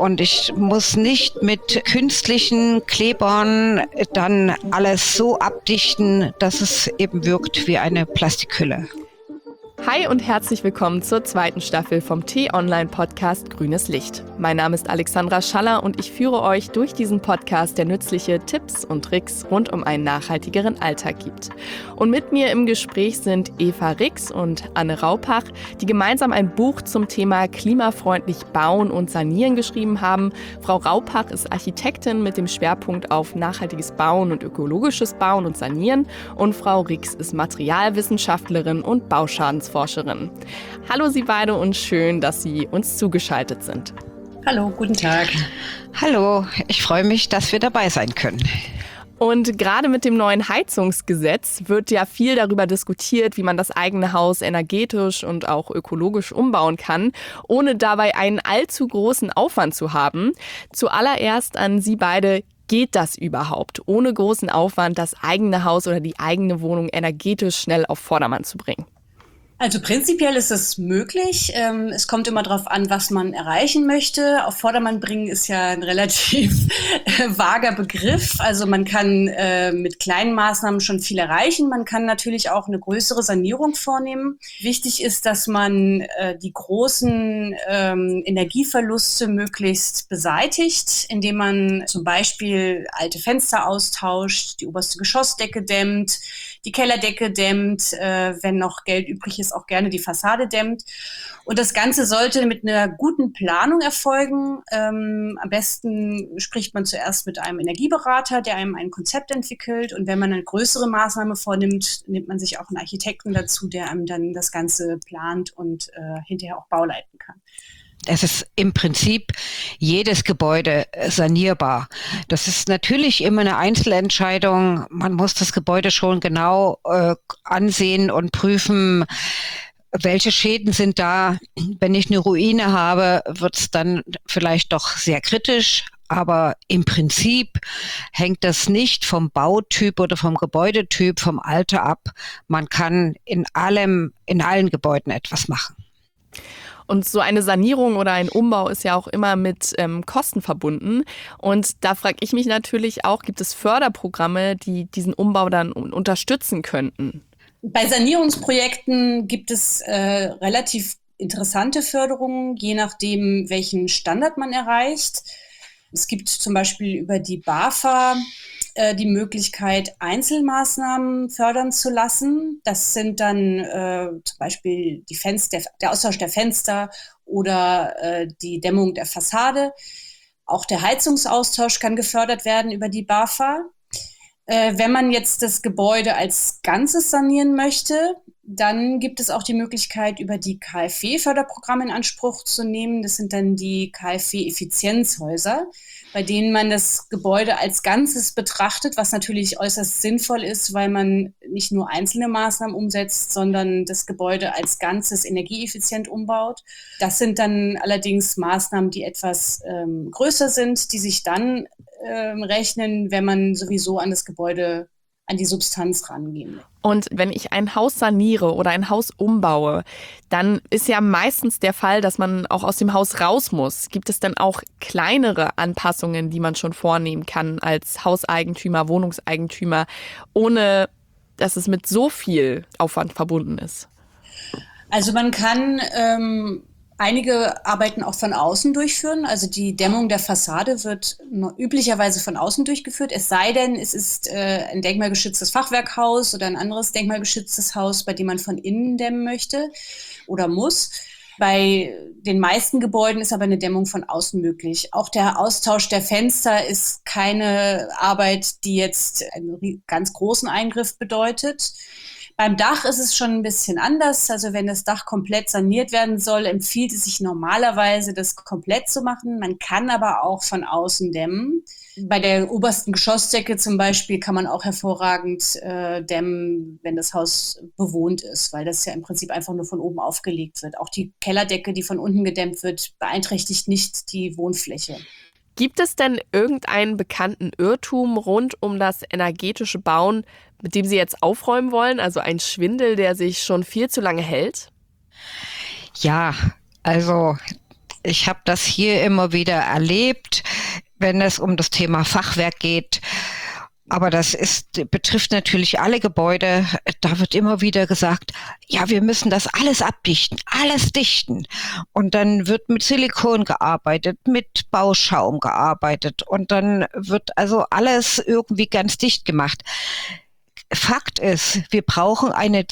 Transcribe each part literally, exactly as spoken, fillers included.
und ich muss nicht mit künstlichen Klebern dann alles so abdichten, dass es eben wirkt wie eine Plastikhülle. Hi und herzlich willkommen zur zweiten Staffel vom T-Online-Podcast Grünes Licht. Mein Name ist Alexandra Schaller und ich führe euch durch diesen Podcast, der nützliche Tipps und Tricks rund um einen nachhaltigeren Alltag gibt. Und mit mir im Gespräch sind Eva Rix und Anne Raupach, die gemeinsam ein Buch zum Thema klimafreundlich bauen und sanieren geschrieben haben. Frau Raupach ist Architektin mit dem Schwerpunkt auf nachhaltiges Bauen und ökologisches Bauen und Sanieren und Frau Rix ist Materialwissenschaftlerin und Bauschadensforscherin. Forscherin. Hallo Sie beide und schön, dass Sie uns zugeschaltet sind. Hallo, guten Tag. Hallo, ich freue mich, dass wir dabei sein können. Und gerade mit dem neuen Heizungsgesetz wird ja viel darüber diskutiert, wie man das eigene Haus energetisch und auch ökologisch umbauen kann, ohne dabei einen allzu großen Aufwand zu haben. Zuallererst an Sie beide: Geht das überhaupt, ohne großen Aufwand das eigene Haus oder die eigene Wohnung energetisch schnell auf Vordermann zu bringen? Also prinzipiell ist es möglich. Es kommt immer darauf an, was man erreichen möchte. Auf Vordermann bringen ist ja ein relativ vager Begriff. Also man kann mit kleinen Maßnahmen schon viel erreichen. Man kann natürlich auch eine größere Sanierung vornehmen. Wichtig ist, dass man die großen Energieverluste möglichst beseitigt, indem man zum Beispiel alte Fenster austauscht, die oberste Geschossdecke dämmt, die Kellerdecke dämmt, äh, wenn noch Geld übrig ist, auch gerne die Fassade dämmt. Und das Ganze sollte mit einer guten Planung erfolgen. Ähm, am besten spricht man zuerst mit einem Energieberater, der einem ein Konzept entwickelt. Und wenn man eine größere Maßnahme vornimmt, nimmt man sich auch einen Architekten dazu, der einem dann das Ganze plant und äh, hinterher auch bauleiten kann. Es ist im Prinzip jedes Gebäude sanierbar. Das ist natürlich immer eine Einzelentscheidung. Man muss das Gebäude schon genau äh, ansehen und prüfen, welche Schäden sind da. Wenn ich eine Ruine habe, wird es dann vielleicht doch sehr kritisch. Aber im Prinzip hängt das nicht vom Bautyp oder vom Gebäudetyp, vom Alter ab. Man kann in allem, in allen Gebäuden etwas machen. Und so eine Sanierung oder ein Umbau ist ja auch immer mit ähm, Kosten verbunden. Und da frage ich mich natürlich auch, gibt es Förderprogramme, die diesen Umbau dann unterstützen könnten? Bei Sanierungsprojekten gibt es äh, relativ interessante Förderungen, je nachdem, welchen Standard man erreicht. Es gibt zum Beispiel über die BAFA äh, die Möglichkeit, Einzelmaßnahmen fördern zu lassen. Das sind dann äh, zum Beispiel die Fenster, der Austausch der Fenster oder äh, die Dämmung der Fassade. Auch der Heizungsaustausch kann gefördert werden über die BAFA. Äh, wenn man jetzt das Gebäude als Ganzes sanieren möchte, dann gibt es auch die Möglichkeit, über die K f W-Förderprogramme in Anspruch zu nehmen. Das sind dann die K f W-Effizienzhäuser, bei denen man das Gebäude als Ganzes betrachtet, was natürlich äußerst sinnvoll ist, weil man nicht nur einzelne Maßnahmen umsetzt, sondern das Gebäude als Ganzes energieeffizient umbaut. Das sind dann allerdings Maßnahmen, die etwas ähm, größer sind, die sich dann ähm, rechnen, wenn man sowieso an das Gebäude, an die Substanz rangehen. Und wenn ich ein Haus saniere oder ein Haus umbaue, dann ist ja meistens der Fall, dass man auch aus dem Haus raus muss. Gibt es dann auch kleinere Anpassungen, die man schon vornehmen kann als Hauseigentümer, Wohnungseigentümer, ohne dass es mit so viel Aufwand verbunden ist? Also man kann ähm einige Arbeiten auch von außen durchführen. Also die Dämmung der Fassade wird üblicherweise von außen durchgeführt. Es sei denn, es ist äh, ein denkmalgeschütztes Fachwerkhaus oder ein anderes denkmalgeschütztes Haus, bei dem man von innen dämmen möchte oder muss. Bei den meisten Gebäuden ist aber eine Dämmung von außen möglich. Auch der Austausch der Fenster ist keine Arbeit, die jetzt einen ganz großen Eingriff bedeutet. Beim Dach ist es schon ein bisschen anders. Also wenn das Dach komplett saniert werden soll, empfiehlt es sich normalerweise, das komplett zu machen. Man kann aber auch von außen dämmen. Bei der obersten Geschossdecke zum Beispiel kann man auch hervorragend äh, dämmen, wenn das Haus bewohnt ist, weil das ja im Prinzip einfach nur von oben aufgelegt wird. Auch die Kellerdecke, die von unten gedämmt wird, beeinträchtigt nicht die Wohnfläche. Gibt es denn irgendeinen bekannten Irrtum rund um das energetische Bauen, mit dem Sie jetzt aufräumen wollen? Also ein Schwindel, der sich schon viel zu lange hält? Ja, also Ich habe das hier immer wieder erlebt, wenn es um das Thema Fachwerk geht. Aber das ist, betrifft natürlich alle Gebäude. Da wird immer wieder gesagt, ja, wir müssen das alles abdichten, alles dichten. Und dann wird mit Silikon gearbeitet, mit Bauschaum gearbeitet. Und dann wird also alles irgendwie ganz dicht gemacht. Fakt ist, wir brauchen eine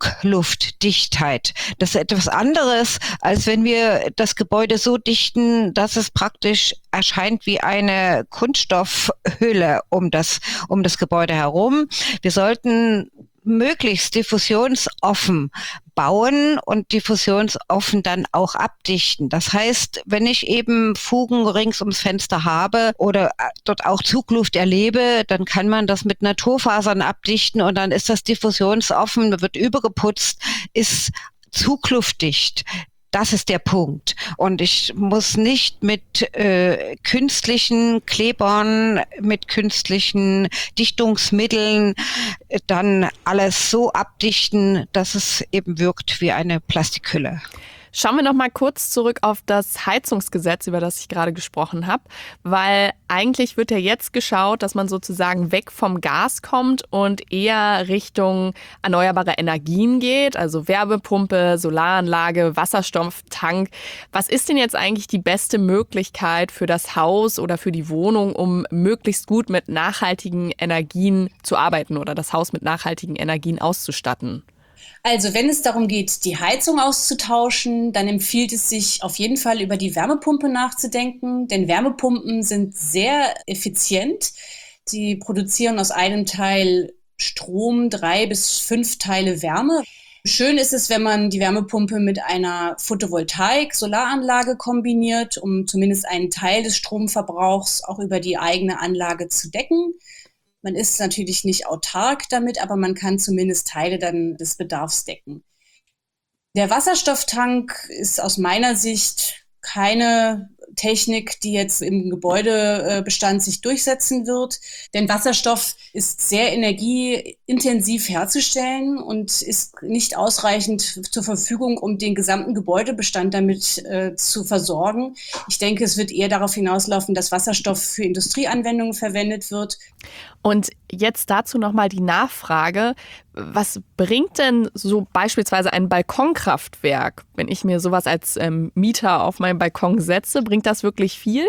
Zugluftdichtheit. Das ist etwas anderes, als wenn wir das Gebäude so dichten, dass es praktisch erscheint wie eine Kunststoffhülle um das, um das Gebäude herum. Wir sollten möglichst diffusionsoffen bauen und diffusionsoffen dann auch abdichten. Das heißt, wenn ich eben Fugen rings ums Fenster habe oder dort auch Zugluft erlebe, dann kann man das mit Naturfasern abdichten und dann ist das diffusionsoffen, wird übergeputzt, ist zugluftdicht. Das ist der Punkt. Und ich muss nicht mit äh, künstlichen Klebern, mit künstlichen Dichtungsmitteln äh, dann alles so abdichten, dass es eben wirkt wie eine Plastikhülle. Schauen wir noch mal kurz zurück auf das Heizungsgesetz, über das ich gerade gesprochen habe, weil eigentlich wird ja jetzt geschaut, dass man sozusagen weg vom Gas kommt und eher Richtung erneuerbare Energien geht, also Wärmepumpe, Solaranlage, Wasserstofftank. Was ist denn jetzt eigentlich die beste Möglichkeit für das Haus oder für die Wohnung, um möglichst gut mit nachhaltigen Energien zu arbeiten oder das Haus mit nachhaltigen Energien auszustatten? Also wenn es darum geht, die Heizung auszutauschen, dann empfiehlt es sich auf jeden Fall über die Wärmepumpe nachzudenken, denn Wärmepumpen sind sehr effizient. Sie produzieren aus einem Teil Strom drei bis fünf Teile Wärme. Schön ist es, wenn man die Wärmepumpe mit einer Photovoltaik-Solaranlage kombiniert, um zumindest einen Teil des Stromverbrauchs auch über die eigene Anlage zu decken. Man ist natürlich nicht autark damit, aber man kann zumindest Teile dann des Bedarfs decken. Der Wasserstofftank ist aus meiner Sicht keine Technik, die jetzt im Gebäudebestand sich durchsetzen wird. Denn Wasserstoff ist sehr energieintensiv herzustellen und ist nicht ausreichend zur Verfügung, um den gesamten Gebäudebestand damit äh, zu versorgen. Ich denke, es wird eher darauf hinauslaufen, dass Wasserstoff für Industrieanwendungen verwendet wird. Und jetzt dazu nochmal die Nachfrage, was bringt denn so beispielsweise ein Balkonkraftwerk, wenn ich mir sowas als ähm, Mieter auf meinen Balkon setze, bringt das wirklich viel?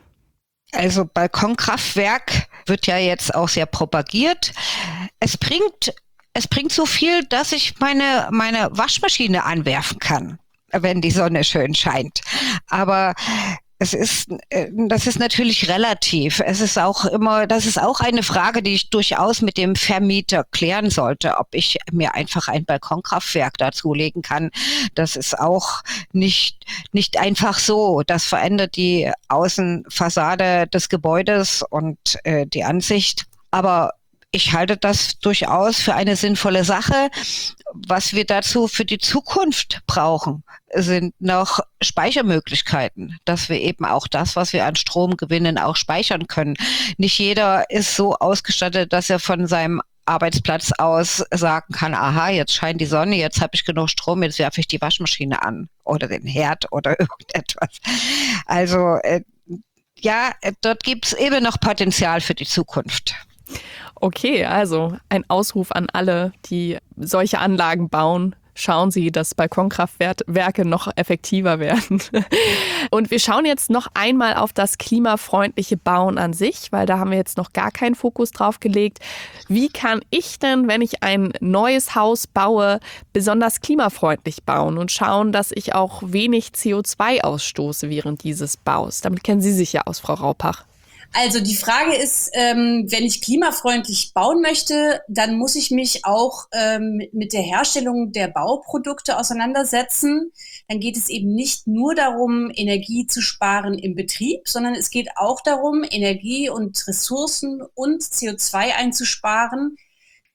Also Balkonkraftwerk wird ja jetzt auch sehr propagiert. Es bringt, es bringt so viel, dass ich meine, meine Waschmaschine anwerfen kann, wenn die Sonne schön scheint. Aber Es ist, das ist natürlich relativ. Es ist auch immer, das ist auch eine Frage, die ich durchaus mit dem Vermieter klären sollte, ob ich mir einfach ein Balkonkraftwerk dazulegen kann. Das ist auch nicht, nicht einfach so. Das verändert die Außenfassade des Gebäudes und äh, die Ansicht. Aber ich halte das durchaus für eine sinnvolle Sache. Was wir dazu für die Zukunft brauchen, sind noch Speichermöglichkeiten, dass wir eben auch das, was wir an Strom gewinnen, auch speichern können. Nicht jeder ist so ausgestattet, dass er von seinem Arbeitsplatz aus sagen kann, aha, jetzt scheint die Sonne, jetzt habe ich genug Strom, jetzt werfe ich die Waschmaschine an oder den Herd oder irgendetwas. Also äh, ja, dort gibt es eben noch Potenzial für die Zukunft. Okay, also ein Ausruf an alle, die solche Anlagen bauen. Schauen Sie, dass Balkonkraftwerke noch effektiver werden. Und wir schauen jetzt noch einmal auf das klimafreundliche Bauen an sich, weil da haben wir jetzt noch gar keinen Fokus drauf gelegt. Wie kann ich denn, wenn ich ein neues Haus baue, besonders klimafreundlich bauen und schauen, dass ich auch wenig C O zwei ausstoße während dieses Baus? Damit kennen Sie sich ja aus, Frau Raupach. Also die Frage ist, ähm, wenn ich klimafreundlich bauen möchte, dann muss ich mich auch ähm, mit der Herstellung der Bauprodukte auseinandersetzen. Dann geht es eben nicht nur darum, Energie zu sparen im Betrieb, sondern es geht auch darum, Energie und Ressourcen und C O zwei einzusparen.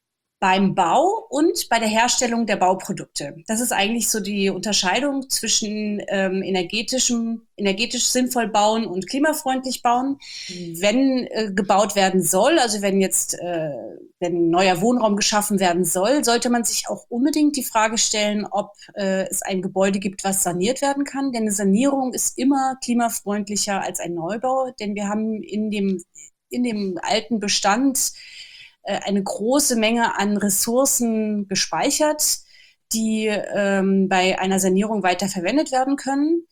beim Bau und bei der Herstellung der Bauprodukte. Das ist eigentlich so die Unterscheidung zwischen ähm, energetischem, energetisch sinnvoll bauen und klimafreundlich bauen. Wenn äh, gebaut werden soll, also wenn jetzt äh, wenn neuer Wohnraum geschaffen werden soll, sollte man sich auch unbedingt die Frage stellen, ob äh, es ein Gebäude gibt, was saniert werden kann. Denn eine Sanierung ist immer klimafreundlicher als ein Neubau, denn wir haben in dem, in dem alten Bestand eine große Menge an Ressourcen gespeichert, die ähm, bei einer Sanierung weiter verwendet werden können,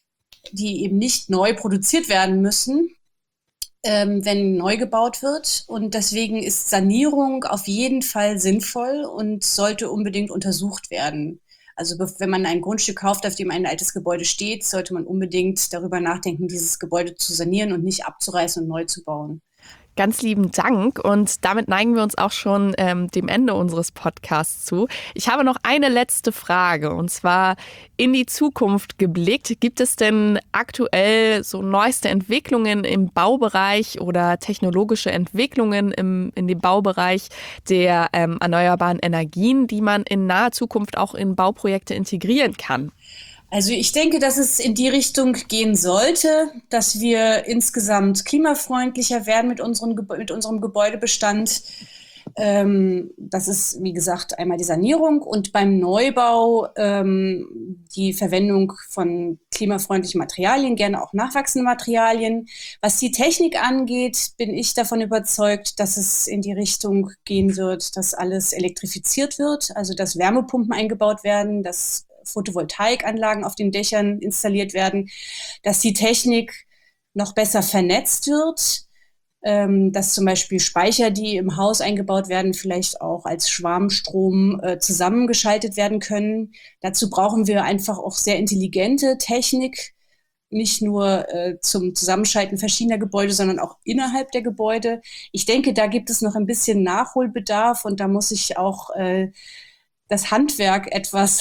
die eben nicht neu produziert werden müssen, ähm, wenn neu gebaut wird. Und deswegen ist Sanierung auf jeden Fall sinnvoll und sollte unbedingt untersucht werden. Also wenn man ein Grundstück kauft, auf dem ein altes Gebäude steht, sollte man unbedingt darüber nachdenken, dieses Gebäude zu sanieren und nicht abzureißen und neu zu bauen. Ganz lieben Dank und damit neigen wir uns auch schon ähm, dem Ende unseres Podcasts zu. Ich habe noch eine letzte Frage und zwar in die Zukunft geblickt. Gibt es denn aktuell so neueste Entwicklungen im Baubereich oder technologische Entwicklungen im, in dem Baubereich der ähm, erneuerbaren Energien, die man in naher Zukunft auch in Bauprojekte integrieren kann? Also ich denke, dass es in die Richtung gehen sollte, dass wir insgesamt klimafreundlicher werden mit, unseren, mit unserem Gebäudebestand. Ähm, das ist, wie gesagt, einmal die Sanierung und beim Neubau ähm, die Verwendung von klimafreundlichen Materialien, gerne auch nachwachsende Materialien. Was die Technik angeht, bin ich davon überzeugt, dass es in die Richtung gehen wird, dass alles elektrifiziert wird, also dass Wärmepumpen eingebaut werden, dass Photovoltaikanlagen auf den Dächern installiert werden, dass die Technik noch besser vernetzt wird, ähm, dass zum Beispiel Speicher, die im Haus eingebaut werden, vielleicht auch als Schwarmstrom äh, zusammengeschaltet werden können. Dazu brauchen wir einfach auch sehr intelligente Technik, nicht nur äh, zum Zusammenschalten verschiedener Gebäude, sondern auch innerhalb der Gebäude. Ich denke, da gibt es noch ein bisschen Nachholbedarf und da muss ich auch äh, das Handwerk etwas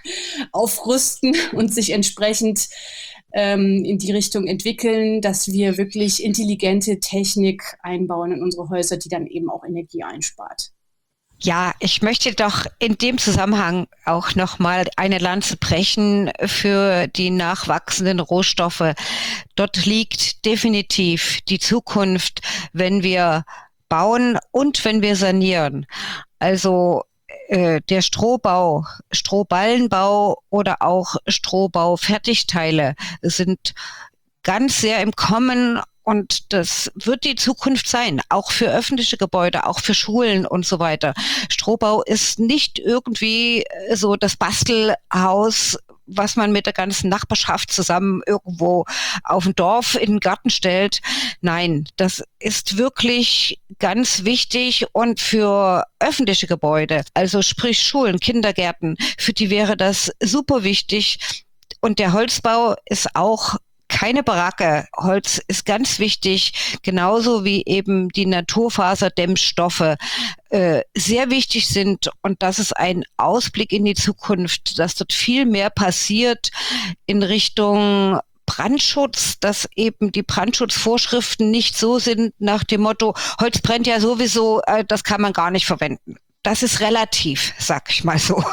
aufrüsten und sich entsprechend ähm, in die Richtung entwickeln, dass wir wirklich intelligente Technik einbauen in unsere Häuser, die dann eben auch Energie einspart. Ja, ich möchte doch in dem Zusammenhang auch nochmal eine Lanze brechen für die nachwachsenden Rohstoffe. Dort liegt definitiv die Zukunft, wenn wir bauen und wenn wir sanieren. Also der Strohbau, Strohballenbau oder auch Strohbau-Fertigteile sind ganz sehr im Kommen und das wird die Zukunft sein, auch für öffentliche Gebäude, auch für Schulen und so weiter. Strohbau ist nicht irgendwie so das Bastelhaus, was man mit der ganzen Nachbarschaft zusammen irgendwo auf dem Dorf in den Garten stellt. Nein, das ist wirklich ganz wichtig und für öffentliche Gebäude, also sprich Schulen, Kindergärten, für die wäre das super wichtig. Und der Holzbau ist auch keine Baracke. Holz ist ganz wichtig, genauso wie eben die Naturfaserdämmstoffe äh, sehr wichtig sind. Und das ist ein Ausblick in die Zukunft, dass dort viel mehr passiert in Richtung Brandschutz, dass eben die Brandschutzvorschriften nicht so sind nach dem Motto, Holz brennt ja sowieso, äh, das kann man gar nicht verwenden. Das ist relativ, sag ich mal so.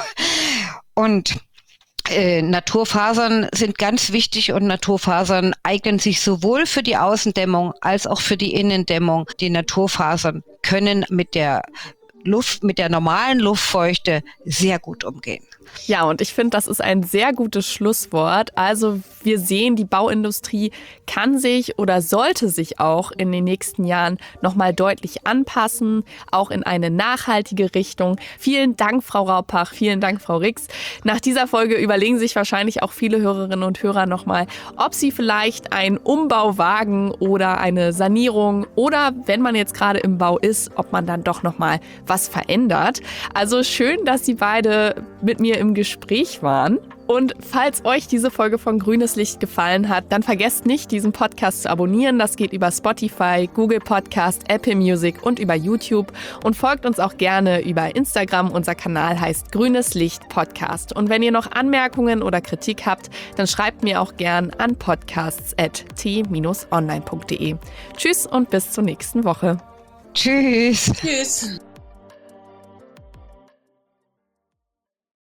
Und Äh, Naturfasern sind ganz wichtig und Naturfasern eignen sich sowohl für die Außendämmung als auch für die Innendämmung. Die Naturfasern können mit der Luft, mit der normalen Luftfeuchte sehr gut umgehen. Ja, und ich finde, das ist ein sehr gutes Schlusswort. Also wir sehen, die Bauindustrie kann sich oder sollte sich auch in den nächsten Jahren nochmal deutlich anpassen, auch in eine nachhaltige Richtung. Vielen Dank, Frau Raupach, vielen Dank, Frau Rix. Nach dieser Folge überlegen sich wahrscheinlich auch viele Hörerinnen und Hörer nochmal, ob sie vielleicht einen Umbau wagen oder eine Sanierung oder, wenn man jetzt gerade im Bau ist, ob man dann doch nochmal was verändert. Also schön, dass Sie beide mit mir im Gespräch waren. Und falls euch diese Folge von Grünes Licht gefallen hat, dann vergesst nicht, diesen Podcast zu abonnieren. Das geht über Spotify, Google Podcast, Apple Music und über YouTube. Und folgt uns auch gerne über Instagram. Unser Kanal heißt Grünes Licht Podcast. Und wenn ihr noch Anmerkungen oder Kritik habt, dann schreibt mir auch gern an podcasts at t dash online punkt de. Tschüss und bis zur nächsten Woche. Tschüss. Tschüss.